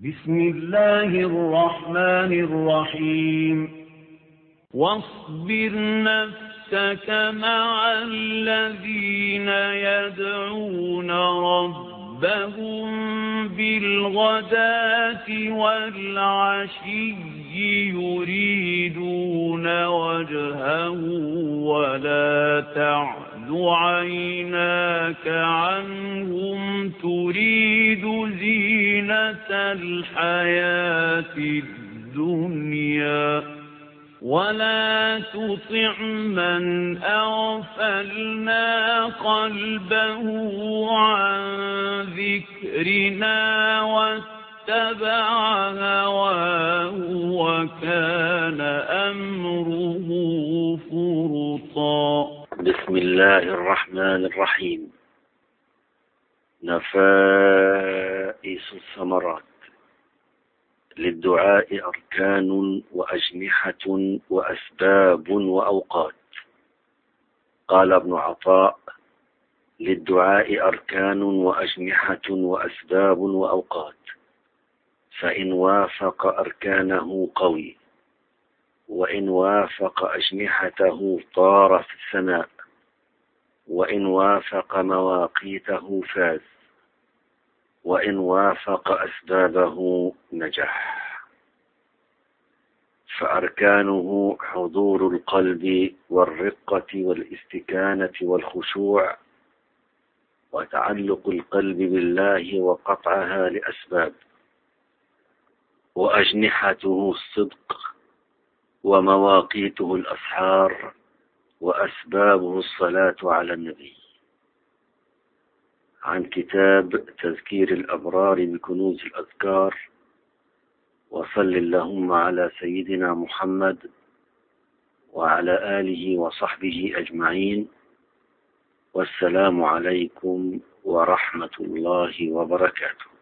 بسم الله الرحمن الرحيم واصبر نفسك مع الذين يدعون ربهم بالغداة والعشي يريدون وجهه ولا تعد عيناك عنهم تريد زينة الحياة الدنيا ولا تطع من أغفلنا قلبه عن ذكرنا واتبع هواه وكان أمره فرطا. بسم الله الرحمن الرحيم. نفائس الثمرات. للدعاء أركان وأجنحة وأسباب وأوقات. قال ابن عطاء: للدعاء أركان وأجنحة وأسباب وأوقات، فإن وافق أركانه قوي، وإن وافق أجنحته طار في السماء، وإن وافق مواقيته فاز، وإن وافق أسبابه نجح. فأركانه حضور القلب والرقة والاستكانة والخشوع وتعلق القلب بالله وقطعها لأسباب. وأجنحته الصدق ومواقيته الأسحار وأسبابه الصلاة على النبي. عن كتاب تذكير الأبرار بكنوز الأذكار. وصل اللهم على سيدنا محمد وعلى آله وصحبه أجمعين، والسلام عليكم ورحمة الله وبركاته.